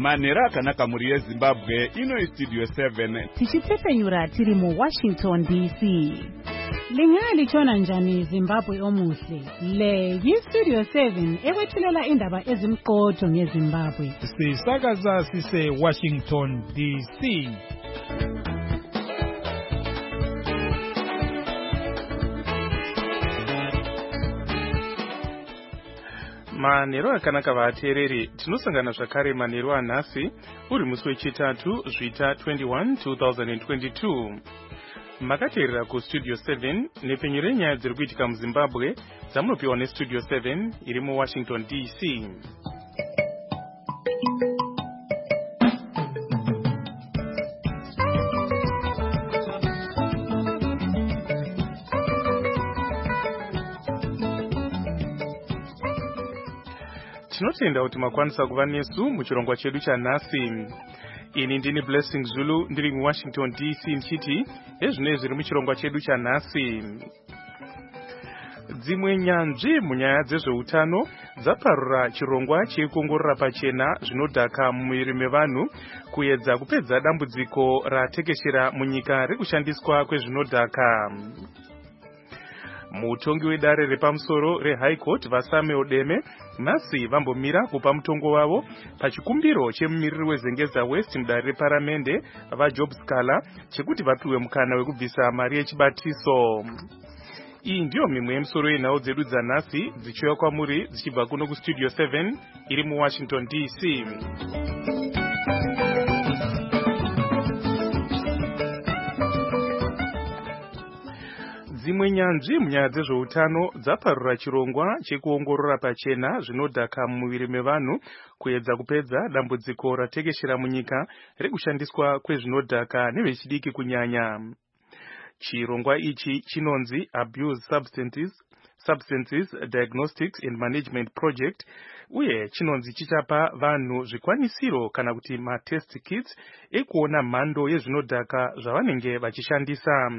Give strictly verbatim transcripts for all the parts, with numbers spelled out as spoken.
Manera Kanaka muri Zimbabwe ino Studio seven. Tichipfenyura tiri mu Washington D C. Lingali chona njani Zimbabwe omuhle. Le yi Studio seven ekwethulela indaba ezimqotho ngeZimbabwe. Sisakaza sise Washington D C. Manero akanaka vatereri tinosangana zvakare manero anhasi uri musi wechitatu zvita twenty-one two thousand twenty-two. Makateerera kustudio seven nepfenyu renyaya dziri kuitika muZimbabwe dzamunopiwa nestudio seven iri muWashington D C. Tinotenda kuti makwanisa kuva nesu muchirongwa chedu chanhasi. Ini ndini Blessing Zulu ndiri muWashington D C nchiti ezvinezvi zviri muchirongwa chedu chanhasi. Dzimwe nyanzvi munyaya dzezveutano dzaparura chirongwa chekuongorora pachena zvinodhaka mumuviri mevanhu kuedza kupedza dambudziko ratekeshera munyika rekushandiswa kwezvinodhaka. Mutongi wedare repamusoro reHigh Court Vasame Odeme nhasi vambomira kupa mutongo wavo pachikumbiro chemumiriri weZengeza West mudare reparamende vaJob Scala chekuti vapiwe mukana wekubvisa mari yechibatiso. Iyi ndiyo mimwe yemisoro yenhau dzedu dzanhasi dzichiuya kwamuri dzichibva kuno kustudio seven iri muWashington D C. Dzimwe nyanzvi munyaya dzezveutano dzaparura chirongwa chekuongorora pachena zvinodhaka mumuviri mevanhu kuedza kupedza dambudziko ratekeshera munyika rekushandiswa kwezvinodhaka nevechidiki kunyanya. Chirongwa ichi chinonzi Abuse Substances Substances Diagnostics and Management Project uye chinonzi chichapa vanhu zvikwanisiro kana kuti ma-test kits ekuona mhando yezvinodhaka zvavanenge vachishandisa.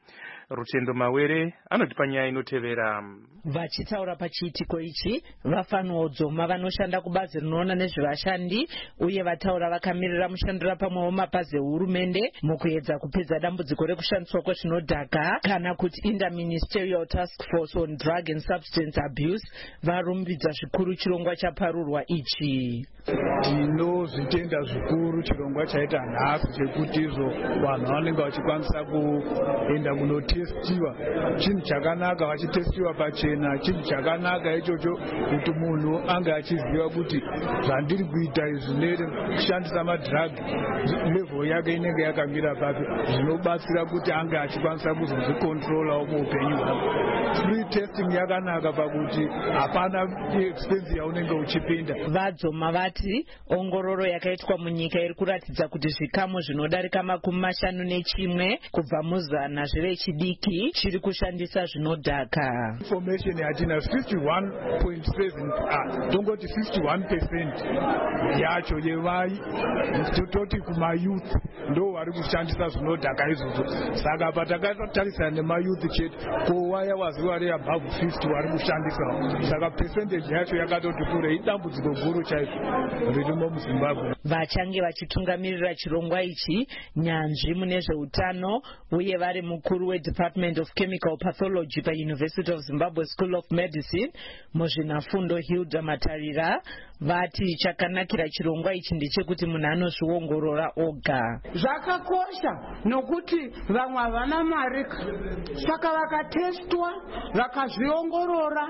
Rutendo Mawere anotipa nyaya inotevera. Vachitaura pachiitiko ichi vafanwa dzoma vanoshanda kubazi rinoona nezvevashandi uye vataura vakamirira mushandira pamwewo mapazi ehurumende mukuedza kupedza dambudziko rekushandiswa kwezvinodhaka kana kuti Interministerial Task Force on Drug and Substance Abuse varumbidza zvikuru chirongwa chaparurwa ichi. Tinozvitenda zvikuru chirongwa chaita nhasi chekuti izvo vanhu vanenge vachikwanisa kuenda kunotestiwa. Chinhu chakanaka vachitestiwa pachena, chinhu chakanaka ichocho kuti munhu ange achiziva kuti zvandiri kuita izvi nekushandisa madhiragi level yake inenge yakamira papi, zvinobatsira kuti ange achikwanisa kuzozvikontrolawo muupenyu hwake. Free testing yakanaka pakuti hapana expense yaunenge uchipinda. Vadzoma vati ongororo yakaitwa munyika iri kuratidza kuti zvikamu zvinodarika makumi mashanu nechimwe kubva muzana zvevechidiki chiri kushandisa zvinodhaka. Information yatina fifty-one point seven ah tongoti fifty-one percent yacho yevai tototi kumayouth ndo vari kushandisa zvinodhaka izvozvo. Saka patakatarisana nemayouth chete kowaya wazivari above fifty vari kushandisa. Saka percentage yacho yakatoti kure idambudziko guru chaizvo ririmo muZimbabwe. Vachange vachitungamirira chirongwa ichi nyanzvi mune zveutano uye vari mukuru weDepartment of Chemical Pathology paUniversity of Zimbabwe School of Medicine muzvinafundo Hilda Matarira vati chakanakira chirongwa ichi ndechekuti munhu anozviongorora oga. Zvakakosha nokuti vamwe havana mari saka vakatestwa vakazviongorora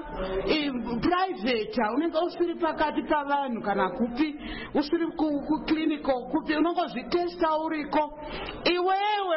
private unenge usiri pakati pavanhu kana kupi usiri kuclinical kupi unongozvitesta uriko iwewe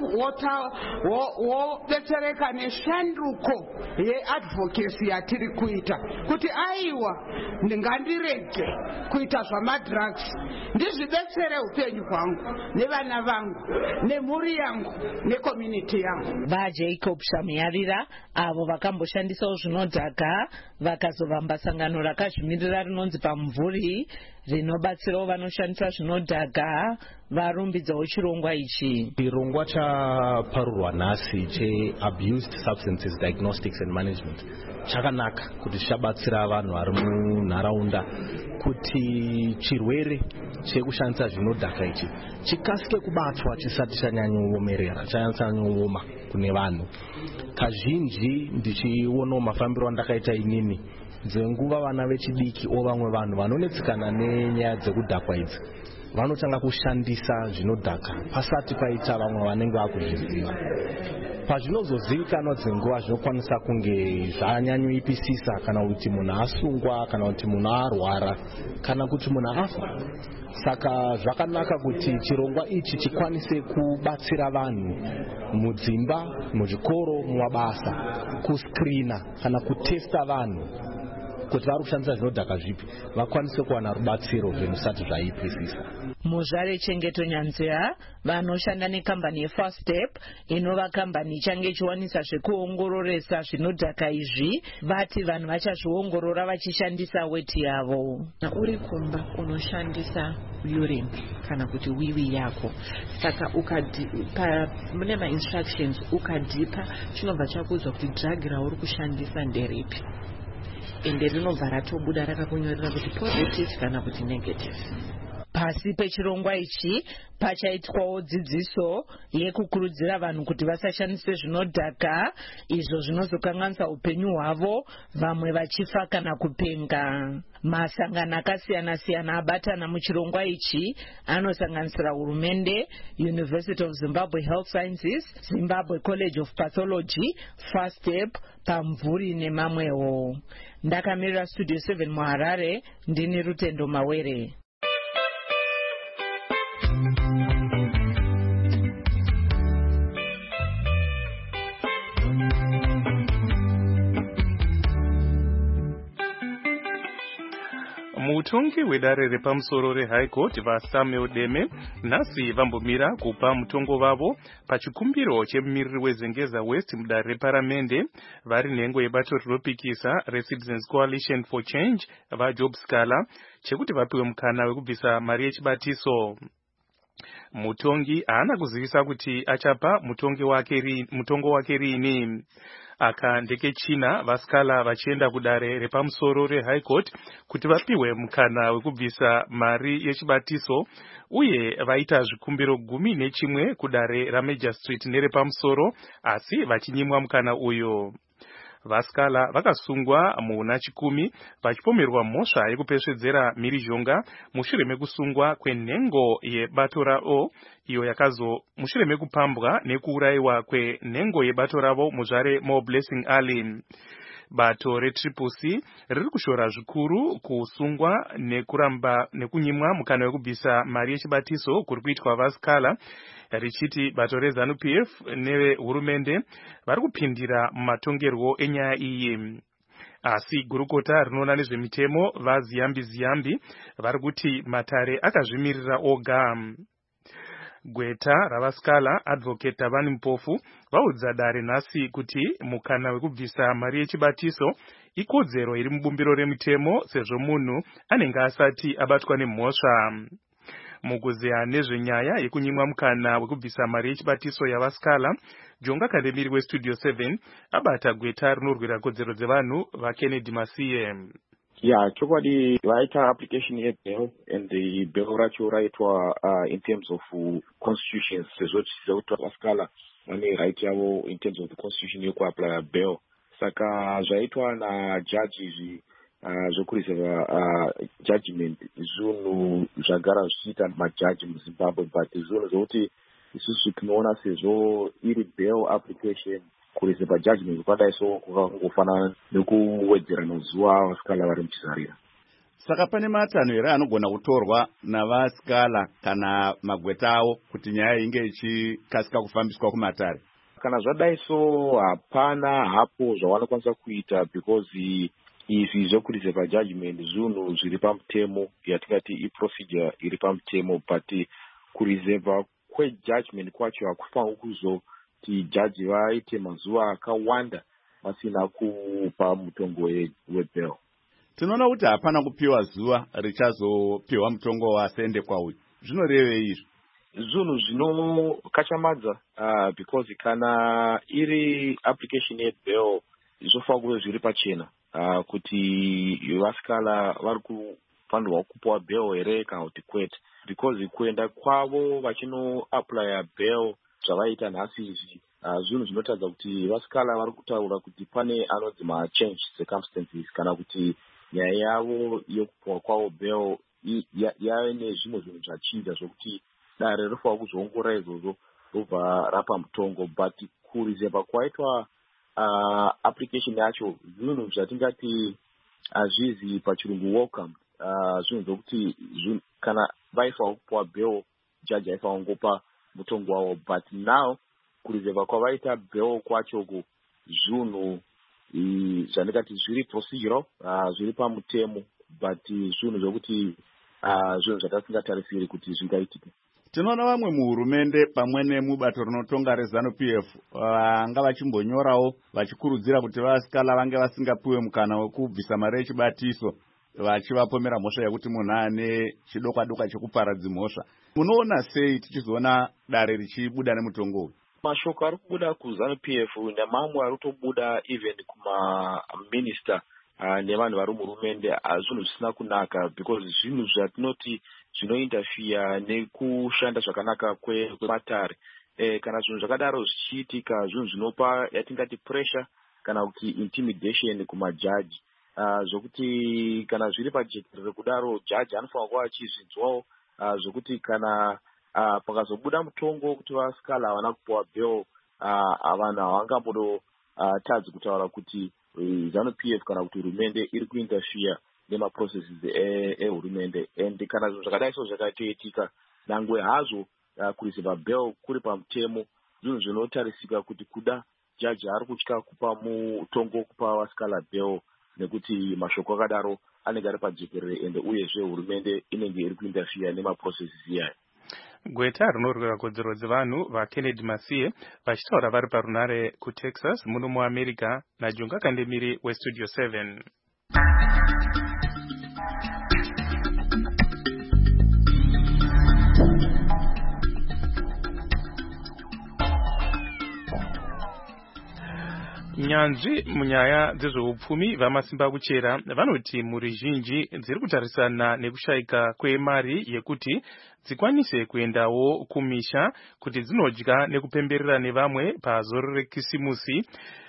wodetsereka neshanduko yeadvocacy yatiri kuita kuti aiwa ndingandirege kuita zvamadrugs ndizvidetsere upenyu hwangu nevana vangu nemhuri yangu necommunity yangu. VaJacob Shamuyarira avo vakamboshandisawo zvinodhaka vakazovamba sangano rakazvimirira rinonzi Pamvuri rinobatsirawo vanoshandisa zvinodhaka varumbidzawo chirongwa ichi. Chirongwa chaparurwa nhasi cheabused substances diagnostics and management chakanaka kuti chichabatsira vanhu vari munharaunda kuti chirwere chekushandisa zvinodhaka ichi chikasike kubatwa chisati chanyanyoomerera chanyanyoooma kune vanhu. Kazhinji ndichionawo mafambiro andakaita inini dzenguva vana vechidiki o vamwe vanhu vanonetsikana nenyaya dzekudhakwa idzi vanotanga kushandisa zvinodhaka pasati paita vamwe vanenge vakuzviziva. Pazvinozozivikanwa dzenguva zvinokwanisa kunge zvanyanyoipisisa kana kuti munhu asungwa kana kuti munhu arwara kana kuti munhu afa. Saka zvakanaka kuti chirongwa ichi chikwanise kubatsira vanhu mudzimba, muzvikoro, mumabasa kuscreena kana kutesta vanhu kuti vari kushandisa zvinodhaka zvipi vakwanise kuwana rubatsiro zvisati zvaipisisa. Muzvare Chengeto Nyanzira vanoshanda nekambani yeFirst Step inova kambani ichange ichiwanisa zvekuongororesa zvinodhaka izvi vati vanhu vachazviongorora vachishandisa weti yavo. Uri kumba unoshandisa urine kana kuti wiwi yako, saka ukadipa mune ma instructions ukadipa chinobva chakuudzwa kuti drug rauri kushandisa nderipi ende rinobva ratobuda rakakunyorera kuti positive kana kuti negative. Pasi pechirongwa ichi pachaitwawo dzidziso yekukurudzira vanhu kuti vasashandise zvinodhaka izvo zvinozokanganisa upenyu hwavo, vamwe vachifa kana kupenga. Masangano akasiyana siyana abatana muchirongwa ichi anosanganisira hurumende, University of Zimbabwe Health Sciences, Zimbabwe College of Pathology, First Step, Pamvuri nemamwewo. Ndakamirira Studio seven muHarare, ndini Rutendo Mawere. Mutongi wedare repamusoro reHigh Court vaSamuel Deme nhasi vambomira kupa mutongo vavo pachikumbiro chemumiriri weZengeza West mudare reparamende vari nhengo yebato rinopikisa reCitizens Coalition for Change vaJob Scala chekuti vapiwe mukana wekubvisa mari yechibatiso. Mutongi haana kuzivisa kuti achapa mutongi wake ri, mutongo wake rini. Aka ndekechina vaScala vachienda kudare repamusoro reHigh Court kuti vapiwe mukana wekubvisa mari yechibatiso uye vaita zvikumbiro gumi nechimwe kudare raMajor Street nerepamusoro asi vachinyimwa mukana uyo. VaScala vakasungwa muna chikumi vachipomerwa mhosva yekupesvedzera mhirizhonga mushure mekusungwa kwenhengo yebato ravo iyo yakazo mushure mekupambwa nekuurayiwa kwenhengo yebato ravo muzvare Mo Blessing Ali. Bato reTriple C riri kushora zvikuru kusungwa nekuramba nekunyimwa mukana wekubvisa mari yechibatiso kuri kuitwa vaScala, richiti bato reZANU-P F nevehurumende vari kupindira mumatongerwo enyaya iyi. Asi gurukota rinoona nezvemitemo vaZiyambi Ziyambi vari kuti matare akazvimirira oga. Gweta ravaScala Advocate Tavani Mpofu vaudza dare nhasi kuti mukana wekubvisa mari yechibatiso ikodzero iri mubumbiro remitemo sezvo munhu anenge asati abatwa nemhosva. Mukuzeya nezvenyaya yekunyimwa mukana wekubvisa mari yechibatiso yavaScala, Jonga Kandemiri weStudio seven abata gweta rinorwira kodzero dzevanhu vaKennedy Masiye. Yeah, chokwadi vaita application yebail and the bail racho raitwa uh, in terms of uh, constitutions sezvo chizoitwa vaScala vane right yavo in terms of the constitution yekuapply bail. Saka zvaitwa najudge uh, zvokuriseva uh, judgment zvinhu zvagara zvichiita majaji muZimbabwe, but zvinhu zvokuti isusu tinoona sezvo iri bail application kuriseva judgment kwadai so kukangofanana nekuwedzera mazuva vaScala vari muchizarira. Saka pane matanho here anogona kutorwa navaScala kana magweta avo kuti nyaya inge ichikasika kufambiswa kumatare? Kana zvadai so hapana hapo zvavanokwanisa kuita because izvi zvokuriseva judgment zvinhu zviri pamutemo yatingati iprocedure iri pamutemo, but kuriseva kwejudgment kwacho hakufaniri kuzoti jaji vaite mazuva akawanda vasina kupa mutongo webail. Tinoona kuti hapana kupiwa zuva richazopiwa mutongo wasende kwauyu. Zvinorevei izvi? Zvinhu zvinokachamadza uh, because kana iri application yebail zvofanira kuve zviri pachena uh, kuti vasikala vari kufanirwa kupiwa bail here kana kuti kwete, because kuenda kwavo vachinoaplya bail zvavaita nhasi izvi uh, zvinhu zvinotadza kuti vasikala vari kutaura kuti pane anodzi machange circumstances kana kuti nyaya yavo yokupiwa kwavo bail yave nezvimwe zvinhu zvachinja zvokuti dare rinofanira kuzoongorora izvozvo robva rapa mutongo. But kurizeva kwaitwa uh, application yacho zvinhu zvatingati hazvizi pachirungu welcome, uh, zvinhu zvokuti kana vaifanira kupiwa bail jaji aifanira kungopa mutongo wavo. But now kurizeva kwavaita bail kwachoko zvinhu zvandikati zviri procedural, uh, zviri pamutemo, but zvinhu zvokuti uh, zvinhu zvatasingatarisiri kuti zvingaitika. Tinoona vamwe muhurumende pamwe nemubato rinotonga reZANU-P F vanga uh, vachimbonyorawo vachikurudzira kuti vasikala vange vasingapiwe mukana wekubvisa mari yechibatiso, vachivapomera mhosva yekuti munhu ane chidokwa dokwa chekuparadza mhosva. Munoona sei tichizoona dare richibuda nemutongo uyu? Mashoko ari kubuda kuZANU-P F nemamwe ari kutobuda even kumaminista uh, nevanhu vari muhurumende zvinhu zvisina kunaka, because zvinhu zvatinoti zvinointerfere nekushanda zvakanaka kwematare. Eh, kana zvinhu zvakadaro zvichiitika zvinhu zvinopa yatingati pressure kana kuti intimidation kumajaji, uh, zvokuti kana zviri pajekerere kudaro jaji anofanira kuva achizvinzwawo uh, zvokuti kana uh, pakazobuda mutongo kuti vasikala havana kupiwa bail, uh, vanhu havangambodo uh, tadzi kutaura kuti ZANU-P F kana kuti hurumende iri kuinterfere nemaprocesses ehurumende. And kana zvinhu zvakadai so zvakatoitika nangwe hazvo uh, kurizeva bail kuri pamutemo, zvinhu zvinotarisika kuti kuda jaji ari kutya kupa mutongo kupa vasikala bail nekuti mashoko akadaro anenge ari pajekerere ende uyezve hurumende inenge iri kuinterfere nemaprocesses iyayo. Gweta rinorwira kodzero dzevanhu vaKennedy Masiye vachitaura vari parunare kuTexas muno muAmerica naJonga Kandemiri weStudio seven. Nyanzvi munyaya dzezveupfumi vamasimba kuchera vanoti mhuri zhinji dziri kutarisana nekushayika kwemari yekuti dzikwanise kuendawo kumisha kuti dzinodya nekupemberera nevamwe pazoro rekisimusi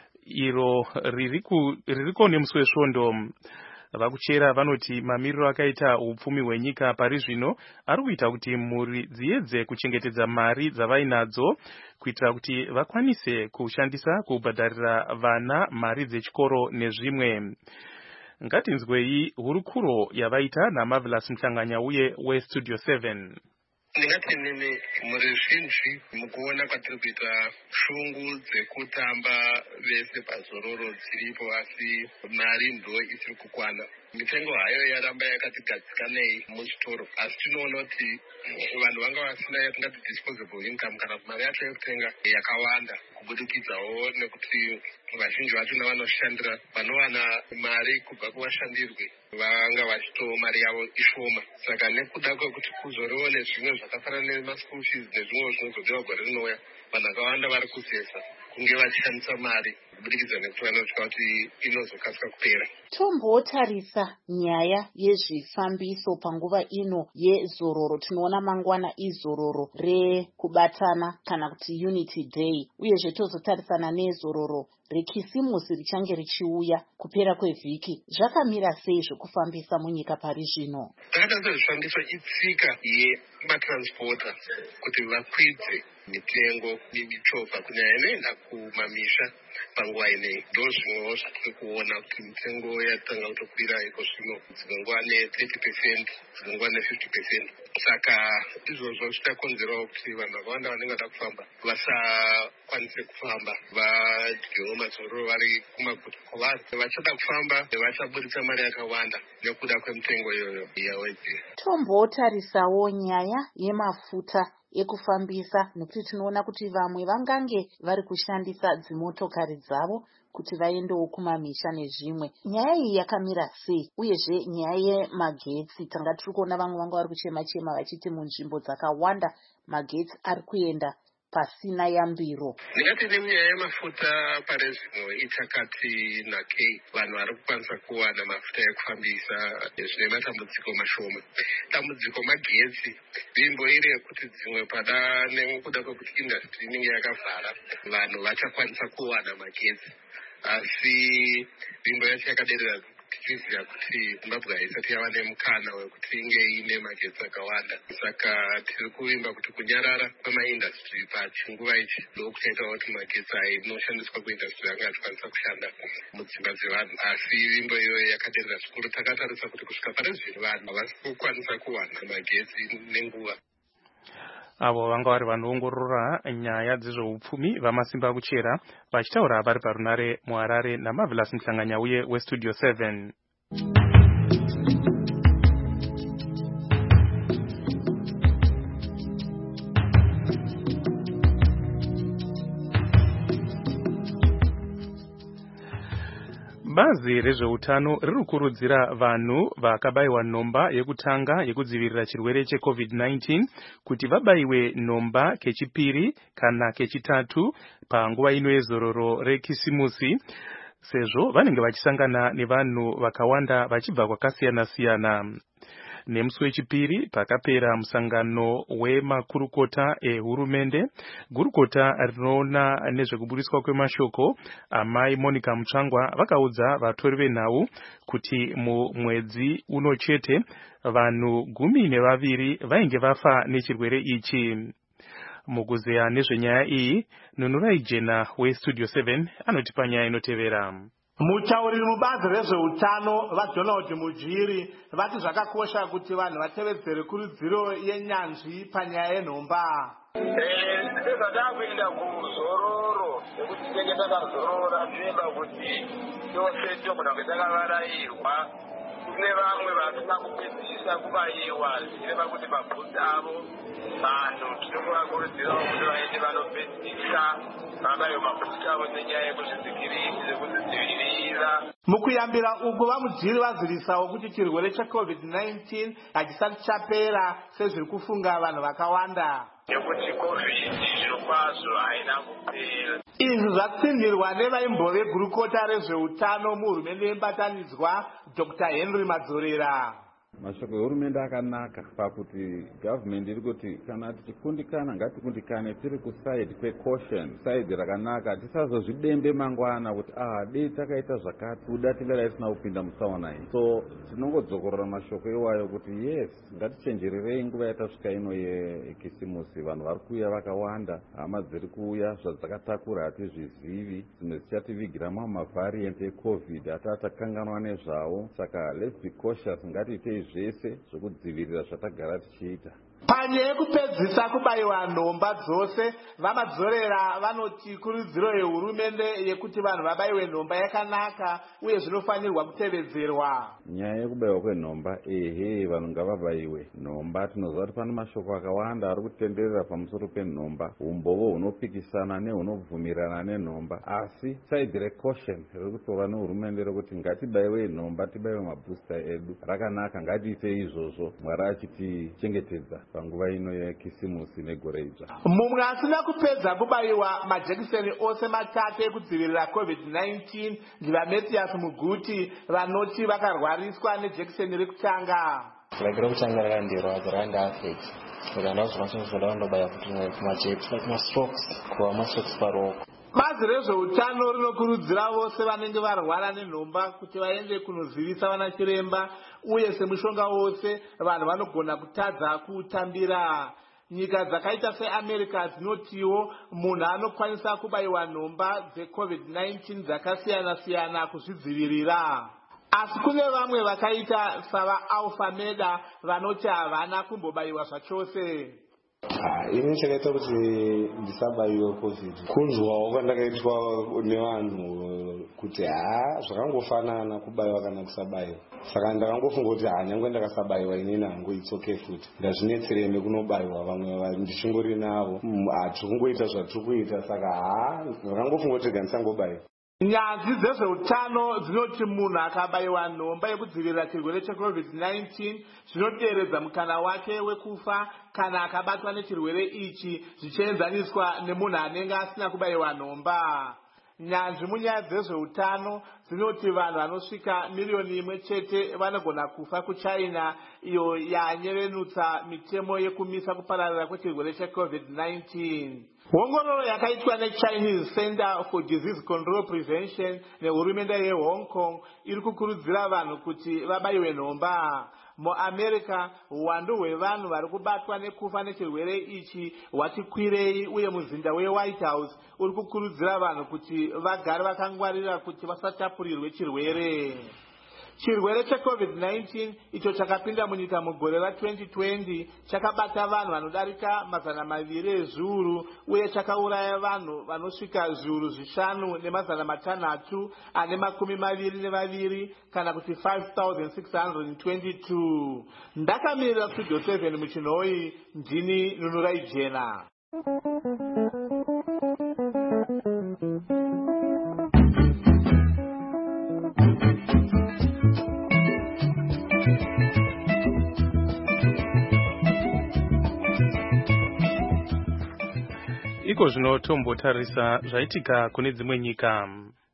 iro ririko nemusi wesvondo. Vakuchera vanoti mamiriro akaita upfumi hwenyika pari zvino ari kuita kuti mhuri dziedze kuchengetedza mari dzavainadzo kuitira kuti vakwanise kushandisa kubhadharira vana mari dzechikoro nezvimwe. Ngatinzwei hurukuro yavaita naMarvelous Mhlanganya uye weStudio seven. Ndingati nini muri zhinji mukuona kwatiri kuita shungu dzekutamba vese pazororo dziripo, asi mari ndo isiri kukwana. Mitengo hayo yaramba yakatigadzikanei muzvitoro, asi tinoona kuti vanhu vanga vasina yatingati disposable income kana mari yacho yekutenga yakawanda, kubudikidzawo nekuti vazhinji vacho navanoshandira vanowana mari kubva kuvashandirwi vanga vachitowo mari yavo ishoma. Saka nekuda kwekuti kuzoriwo nezvimwe zvakafanana nemaschool fees nezvimwe zvinozodiwa gore rinouya, vanhu vakawanda vari kuzesa kunge vachishandisa mari kubudikidza nekuti vanotya kuti inozokasika kupera. Tombotarisa nyaya yezvifambiso panguva ino yezororo. Tinoona mangwana izororo rekubatana kana kuti Unity Day, uyezve tozotarisana nezororo rekisimusi richange richiuya kupera kwevhiki. Zvakamira sei zvekufambisa munyika pari zvino? Takatadza zvifambiso itsika yematransporta kuti vakwidze mitengo nemichovha kunyanya inoenda kumamisha panguva ineyi. Ndo zvimwewo zvatiri kuona kuti mitengo yatanga kutokwira iko zvino, dzinonguva ne-thirty percent, dzinonguva ne-fifty percent. Saka izvozvo zvitakonzerawo kuti vanhu vakawanda vanenge vada kufamba vasakwanise kufamba, vadyewo mazororo vari kumaguta kwavari. Vachada kufamba vachaburitsa mari yakawanda nekuda kwemitengo iyoyo yawedzera. Tombotarisawo nyaya yemafuta ekufambisa, nekuti tinoona kuti vamwe vangange vari kushandisa dzimotokari dzavo kuti vaendewo kumamisha nezvimwe. Nyaya iyi yakamira sei? Uyezve nyaya yemagetsi, tanga tiri kuona vamwe vanga vari kuchema chema vachiti munzvimbo dzakawanda magetsi ari kuenda pasina yambiro. Ndingati nenyaya yemafuta pare zvino ichakati nakei, vanhu vari kukwanisa kuwana mafuta ekufambisa zvine matambudziko mashoma. Dambudziko magetsi, nzvimbo iri yekuti dzimwe pada nekuda kwekuti industry inenge yakavhara, vanhu vachakwanisa kuwana magetsi. Asi nzvimbo yacho yakaderera tichiziva kuti Zimbabwe haisati yava nemukana wekuti inge ine magetsi akawanda. Saka tiri kuvimba kuti kunyarara kwemaindastry pachinguva ichi ndokuchaita kuti magetsi ainoshandiswa kuindastry anga achikwanisa kushanda mudzimba dzevanhu. Asi vimbo iyoyo yakaderera zvikuru. Takatarisa kuti kusvika pare zvino vanhu havasi kukwanisa kuwana magetsi nenguva. Avo vanga vari vanoongorora nyaya dzezveupfumi vamasimba kuchera vachitaura vari parunare muHarare naMarvelous Mhlanganya uye weStudio seven. Bazi rezveutano riri kukurudzira vanhu vakabayiwa nhomba yekutanga yekudzivirira chirwere checovid nineteen kuti vabayiwe nhomba kechipiri kana kechitatu panguva ino yezororo rekisimusi, sezvo vanenge vachisangana nevanhu vakawanda vachibva kwakasiyana siyana. Nemusi wechipiri pakapera musangano wemakurukota ehurumende, gurukota rinoona nezvekuburiswa kwemashoko amai Monica Mutsvangwa vakaudza vatori venhau kuti mumwedzi uno chete vanhu gumi nevaviri vainge vafa nechirwere ichi. Mukuzeya nezvenyaya iyi, Nunurai Jena weStudio seven anotipa nyaya inotevera. Mutauriri mubazi rezveutano vaDonald Mujiri vati zvakakosha kuti vanhu vatevedzere kurudziro yenyanzvi panyaya yenhomba. Ndezvatakuenda kuzororo nekuti tinenge takazorora zvinoenda kuti tose togona kunge takavarairwa. Kune vamwe vasina kupedzisa kubayiwa zvireva kuti mabvudzi avo vanhu tinokuvakurudzirawo kuti vaende vanopedzisa vabayiwe mabvudzi avo nenyaya yekuzvidzivirira nekuzvidzivirira. Mukuyambira uku vaMujiri vazirisawo kuti chirwere checovid nineteen hachisati chapera sezviri kufunga vanhu vakawanda. Nekuti covid zviro kwazvo haina kupera. Izvi zvatsindirwa nevaimbove gurukota rezveutano muhurumende yembatanidzwa Doctor Henry Madzorera. Mashoko ehurumende akanaka pakuti government iri kuti kana tichikundikana ngatikundikane tiri kuside kwecaution, side rakanaka, tisazozvidembe mangwana kuti ah dei takaita zvakati kuda tive raisina kupinda mutsaona iyi. So tinongodzokorora mashoko iwayo kuti yes ngatichenjererei nguva yatasvika ino yekisimusi. Vanhu vari kuuya vakawanda, hama dziri kuuya zvadzakatakura hatizvizivi, dzimwe dzichativigira mamwe mavariant ecovid hatatakanganwa nezvawo. Saka let's be cautious, ngatiitei zvese zvokudzivirira zvatagara tichiita. Panyaya yekupedzisa kubayiwa nhomba dzose, vaMadzorera vanoti kurudziro yehurumende yekuti vanhu vabayiwe nhomba yakanaka uye zvinofanirwa kutevedzerwa. Nyaya yekubayiwa kwenhomba, ehe, vanhu ngavabayiwe nhomba. Tinoziva kuti pane mashoko akawanda ari kutenderera pamusoro penhomba, umbovo hunopikisana nehunobvumirana nenhomba, asi side recaution riri kutorwa nehurumende rekuti ngatibayiwe nhomba, tibayiwe mabooster edu rakanaka, ngatiite izvozvo, Mwari achitichengetedza panguva ino yekisimusi negore idzva. Mumwe asina kupedza kubayiwa majekiseni ose matatu ekudzivirira covid nineteen ndivaMatias Muguti vanoti vakarwariswa nejekiseni rekutanga. Like rekutanga rakandirwadza rakandiafekta kuti handazokwanisa kundobaya kuti majekiseni kumasocks kuva masocks paroko. Bazi rezveutano rinokurudzira vose vanenge varwara nenhomba kuti vaende kunozivisa vana chiremba, uye semushonga wose vanhu vanogona kutadza kuutambira. Nyika dzakaita seAmerica dzinotiwo munhu anokwanisa kubayiwa nhomba dzecovid nineteen dzakasiyana siyana kuzvidzivirira. Asi kune vamwe vakaita savaAlphameda vanoti havana kumbobayiwa zvachose. Ini chakaita kuti ndisabayiwe covid kunzwawo kwandakaitwa nevanhu kuti haa zvakangofanana kubayiwa kana kusabayiwa. Saka ndakangofunga kuti haa nyangwe ndakasabayiwa inini hangu it's okay futi ndazvinetserei nekunobayiwa vamwe ndichingori navo hatiri kungoita zvatiri kuita. Saka haa ndakangofunga kuti gandisangobayiwa. Nyanzvi dzezveutano dzinoti munhu akabayiwa nhomba yekudzivirira chirwere checovid nineteen zvinoderedza mukana wake wekufa kana akabatwa nechirwere ichi zvichienzaniswa nemunhu anenge asina kubayiwa nhomba. Nyanzvi munyaya dzezveutano dzinoti vanhu vanosvika miriyoni imwe chete vanogona kufa kuchina, iyo yanyevenutsa mitemo yekumisa kupararira kwechirwere checovid nineteen. Hongororo yakaitwa neChinese Center for Disease Control Prevention nehurumende yeHong Kong iri kukurudzira vanhu kuti vabayiwe nhomba. MuAmerica uwandu hwevanhu vari kubatwa nekufa nechirwere ichi hwati kwirei, uye muzinda weWhite House uri kukurudzira vanhu kuti vagare vakangwarira kuti vasatapurirwe chirwere. Chirwere checovid nineteen icho chakapinda munyika mugore ra twenty twenty chakabata vanhu vanodarika mazana maviri ezviuru uye chakauraya vanhu vanosvika zviuru zvishanu nemazana matanhatu ane makumi maviri nevaviri kana kuti five thousand six hundred twenty-two. Ndakamirira Studio seven muchinhoi, ndini Nunurai Jena. Iko zvino tombotarisa zvaitika kune dzimwe nyika.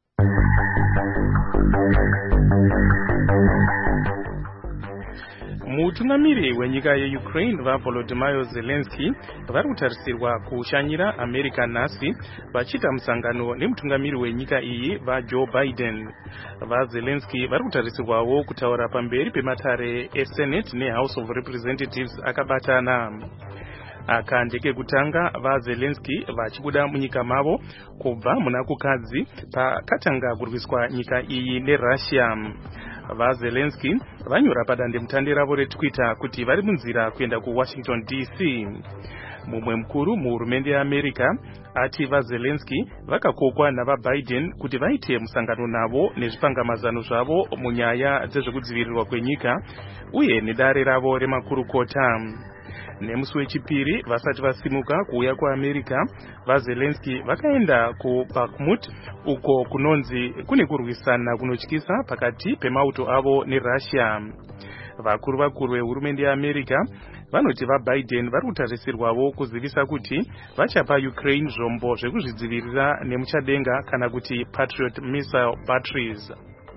Mutungamiri wenyika yeUkraine vaVolodymyr Zelensky vari kutarisirwa kushanyira America nhasi vachiita musangano nemutungamiri wenyika iyi vaJoe Biden. VaZelensky vari kutarisirwawo kutaura pamberi pematare eSenate neHouse of Representatives akabatana. Aka ndekekutanga vaZelensky vachibuda munyika mavo kubva muna kukadzi pakatanga kurwiswa nyika iyi neRussia. VaZelensky vanyora padandemutande ravo reTwitter kuti vari munzira kuenda kuWashington D C. Mumwe mukuru muhurumende yeAmerica ati vaZelensky vakakokwa navaBiden kuti vaite musangano navo nezvipangamazano zvavo munyaya dzezvekudzivirirwa kwenyika uye nedare ravo remakurukota. Nemusi wechipiri vasati vasimuka kuuya kuAmerica, vaZelensky vakaenda kuBakhmut uko kunonzi kune kurwisana kunotyisa pakati pemauto avo neRussia. Vakuru vakuru vehurumende yeAmerica vanoti vaBiden vari kutarisirwawo kuzivisa kuti vachapa Ukraine zvombo zvekuzvidzivirira nemuchadenga kana kuti Patriot missile batteries.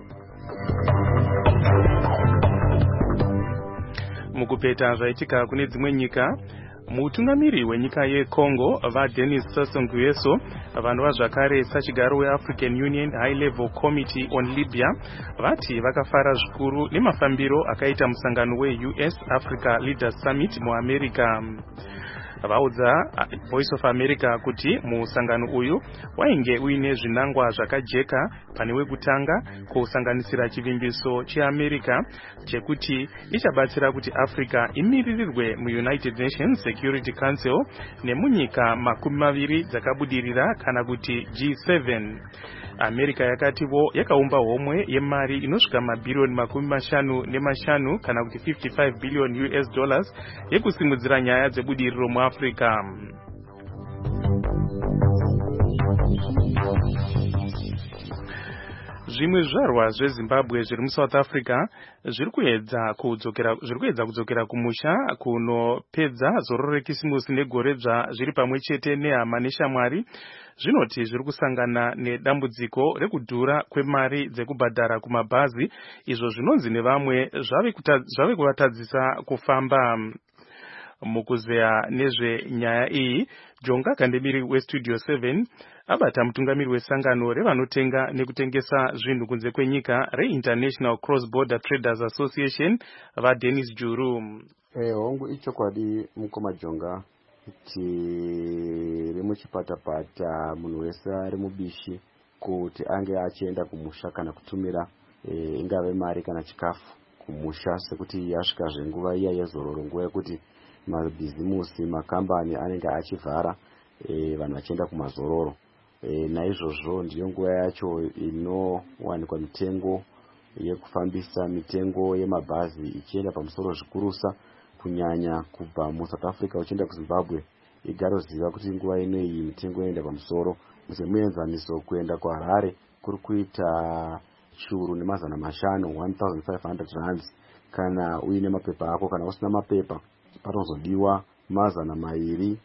Mukupeta zvaitika kune dzimwe nyika, mutungamiri wenyika yeCongo vaDenis Sassou Nguesso vanova zvakare sachigaro weAfrican Union High Level Committee on Libya vati vakafara zvikuru nemafambiro akaita musangano weU S Africa Leaders Summit muAmerica. Vaudza Voice of America kuti musangano uyu wainge uine zvinangwa zvakajeka pane wekutanga kusanganisira chivimbiso cheAmerica chekuti ichabatsira kuti Africa imiririrwe muUnited Nations Security Council nemunyika makumi maviri dzakabudirira kana kuti G seven. America yakativo yakaumba homwe yemari inosvika mabhirioni makumi mashanu nemashanu kana kuti fifty-five billion U S dollars yekusimudzira nyaya dzebudiriro muAfrica. Zvimwe zvarwa zveZimbabwe zviri muSouth Africa zviri kuedza kudzokera zviri kuedza kudzokera kumusha kunopedza zororo rekisimusi negoredzva zviri pamwe chete nehama neshamwari. Zvinoti zviri kusangana nedambudziko rekudhura kwemari dzekubhadhara kumabhazi, izvo zvinonzi nevamwe zvave kuvatadzisa kufamba. Mukuzeya nezvenyaya iyi, Jonga Kandemiri weStudio seven abata mutungamiri wesangano revanotenga nekutengesa zvinhu kunze kwenyika reInternational Cross Border Traders Association vaDenis Juru. Eh, hongu ichokwadi mukoma Jonga tiri muchipata-pata munhu wese ari mubishi kuti ange achienda kumusha kana kutumira e, ingave mari kana chikafu kumusha, sekuti yasvika zvenguva iya yezororo, nguva yekuti mabhizimusi makambani anenge achivhara e, vanhu vachienda kumazororo. e, naizvozvo ndiyo nguva yacho inowanikwa mitengo yekufambisa mitengo yemabhazi ichienda pamusoro zvikurusa, kunyanya kubva muSouth Africa uchienda kuZimbabwe. Igaro ziva kuti nguva ino iyi mitengo inoenda pamusoro. Muenzaniso kuenda kuHarare kuri kuita chiuru nemazana mashanu one thousand five hundred rands. Kana uine mapepa ako, kana usina mapepa panozodiwa mazana mairi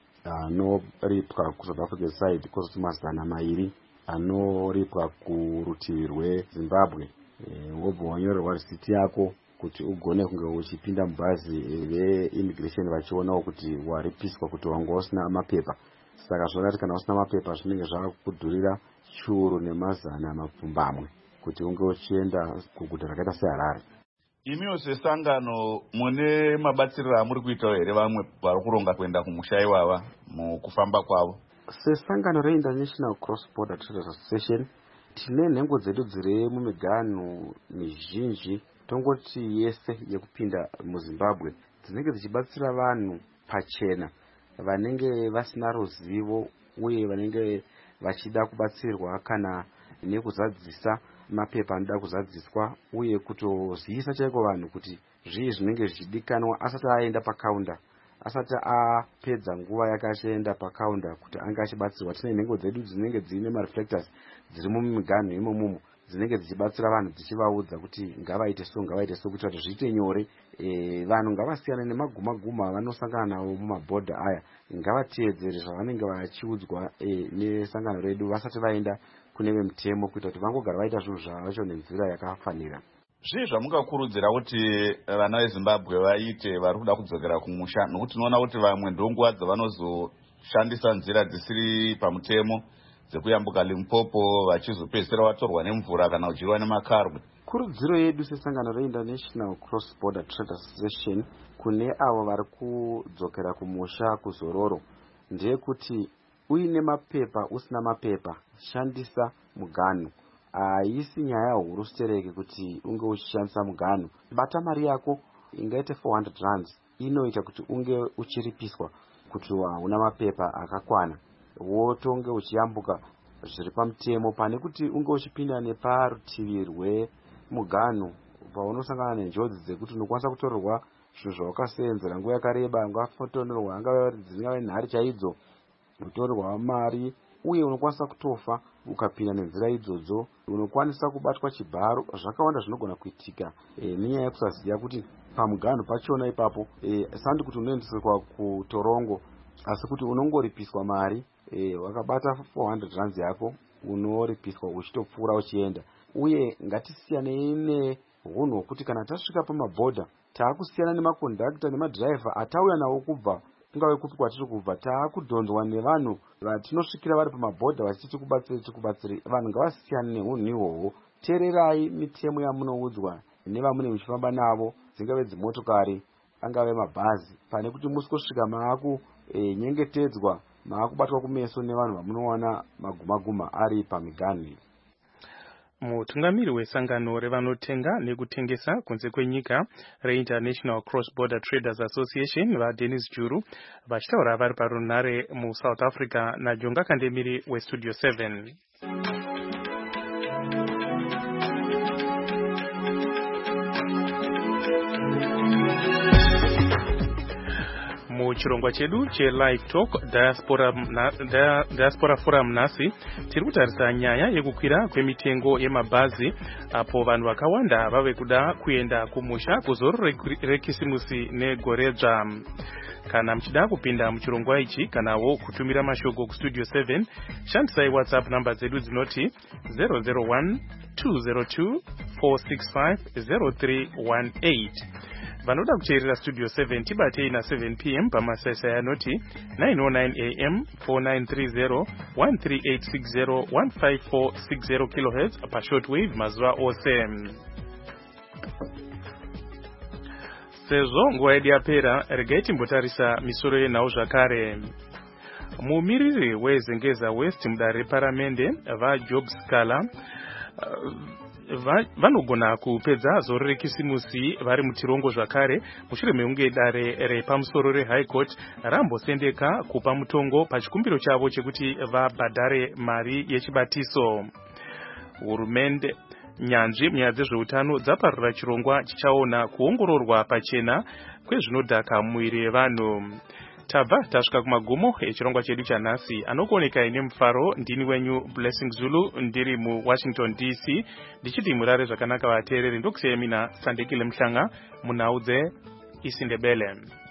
anoripwa kuSouth African side, kwozoti mazana mairi anoripwa kurutivi rweZimbabwe. E, wobva wanyorerwa risiti yako kuti ugone kunge uchipinda mubhazi veimmigration vachionawo kuti waripiswa kuti wanga usina mapepa. Saka zvakati kana usina mapepa zvinenge zvakudhurira chiuru nemazana mapfumbamwe kuti unge uchienda kuguta rakaita seHarare. Imiwo sesangano mune mabatsiriro amuri kuitawo here vamwe vari kuronga kuenda kumusha ivava mukufamba kwavo? Sesangano reInternational Cross Border Traders Association tine nhengo dzedu dziri mumiganhu mizhinji, tongoti yese yekupinda muZimbabwe, dzinenge dzichibatsira vanhu pachena vanenge vasina ruzivo uye vanenge vachida kubatsirwa kana nekuzadzisa mapepa anoda kuzadziswa, uye kutozivisa chaiko vanhu kuti zvii zvinenge zvichidikanwa asati aenda pakaunda, asati apedza nguva yakaenda pakaunda kuti anga achibatsirwa. Tine nhengo dzedu dzinenge dzine mareflectors dziri mumiganhu imomo dzinenge dzichibatsira vanhu dzichivaudza kuti ngavaite so ngavaite so kuitira kuti zviite nyore. E, vanhu ngavasiyane nemaguma guma vanosangana nawo mumabhodha aya, ngavateedzere zvavanenge vachiudzwa e, nesangano redu vasati vaenda kune vemutemo, kuita kuti vangogara vaita zvinhu zvavacho nenzira yakafanira. Zvii zvamungakurudzira kuti vana veZimbabwe vaite vari kuda kudzokera kumusha, nokuti tinoona kuti vamwe ndonguva dzavanozoshandisa nzira dzisiri pamutemo dzekuyambuka Limpopo vachizopedzisira vatorwa nemvura kana kudyiwa nemakarwe? Kurudziro yedu sesangano reInternational Cross Border Traders Association kune avo vari kudzokera kumusha kuzororo ndeyekuti uine mapepa usina mapepa shandisa muganhu. Haisi nyaya huru stereke kuti unge uchishandisa muganhu. Bata mari yako ingaite four hundred rands inoita kuti unge uchiripiswa kuti hauna mapepa akakwana, wotonge uchiyambuka zviri pamutemo, pane kuti unge uchipinda neparutivi rwemuganhu paunosangana nenjodzi dzekuti unokwanisa kutorerwa zvinhu zvawakaseenzera nguva yakareba, ungafotonerwa angave dzingave nhari chaidzo, kutorerwa mari, uye unokwanisa kutofa ukapinda nenzira idzodzo. Unokwanisa kubatwa chibharo. Zvakawanda zvinogona kuitika e, nenyaya yekusaziya kuti pamuganhu pachona ipapo e, sandi kuti unoendeswa kutorongo, asi kuti unongoripiswa mari e, wakabata four hundred rands yako unoripiswa uchitopfuura uchienda. Uye ngatisiyane nehunhu hwokuti kana tasvika pamabhodha taakusiyana nemakondakta nemadhiraivha atauya nawo kubva kungave kupi kwatiri kubva, taakudhonzwa nevanhu vatinosvikira vari pamabhodha vachiti tikubatsire tikubatsire. Vanhu ngavasiyane nehunhu ihwohwo. Teererai mitemo yamunoudzwa nevamune muchifamba navo, dzingave dzimotokari angave mabhazi, pane kuti musingosvika maaku e, nyengetedzwa, maakubatwa kumeso nevanhu vamunowana maguma-guma ari pamiganhu. Mutungamiri wesangano revanotenga nekutengesa kunze kwenyika reInternational Cross Border Traders Association vaDennis Juru vachitaura vari parunhare muSouth Africa naJonga Kandemiri weStudio seven. Muchirongwa chedu cheLive Talk Diaspora, na, dia, Diaspora Forum nhasi tiri kutarisa nyaya yekukwira kwemitengo yemabhazi apo vanhu vakawanda vave kuda kuenda kumusha kuzoro rekisimusi negoredzva. Kana mchida kupinda muchirongwa ichi kanawo kutumira mashoko kuStudio seven, shandisai WhatsApp namba dzedu dzinoti zero zero one two zero two four six five zero three one eight. Vanoda kuteerera Studio seven tibatei na seven p m pamasaisa yanoti nine oh nine a m four nine three zero one three eight six zero one five four six zero kilohertz pashortwave mazuva ose. Sezvo nguva yedu yapera, regai timbotarisa misoro yenhau zvakare. Mumiriri weZengeza West mudare reparamende vaJob Scala vanogona kupedza zoro rekisimusi vari mutirongo zvakare mushure mekunge dare repamusoro rehigh court rambosendeka kupa mutongo pachikumbiro chavo chekuti vabhadhare mari yechibatiso. Hurumende nyanzvi munyaya dzezveutano dzaparura chirongwa chichaona kuongororwa pachena kwezvinodhaka mumuviri yevanhu. Tabva tasvika kumagumo echirongwa chedu chanhasi. Anokuoneka ine mufaro ndini wenyu Blessing Zulu ndiri muWashington D C ndichiti murare zvakanaka vateereri. Ndokusiyai mina Sandekile Mhlanga munhau dzeIsindebele.